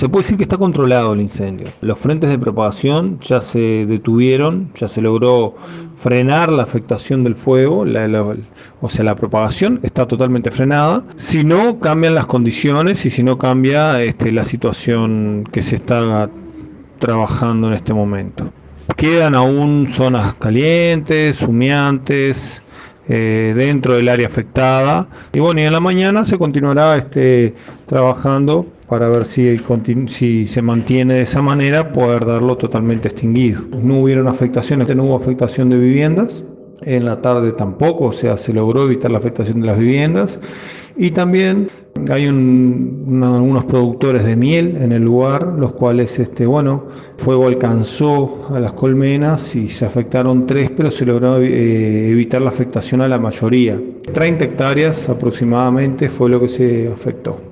Se puede decir que está controlado el incendio. Los frentes de propagación ya se detuvieron, ya se logró frenar la afectación del fuego, o sea, la propagación está totalmente frenada. Si no cambian las condiciones y si no cambia la situación que se está trabajando en este momento. Quedan aún zonas calientes, humeantes, dentro del área afectada. Y bueno, y en la mañana se continuará trabajando para ver si se mantiene de esa manera, poder darlo totalmente extinguido. No hubieron afectaciones, no hubo afectación de viviendas. En la tarde tampoco, o sea, se logró evitar la afectación de las viviendas. Y también hay algunos productores de miel en el lugar, los cuales, fuego alcanzó a las colmenas y se afectaron 3, pero se logró evitar la afectación a la mayoría. 30 hectáreas aproximadamente fue lo que se afectó.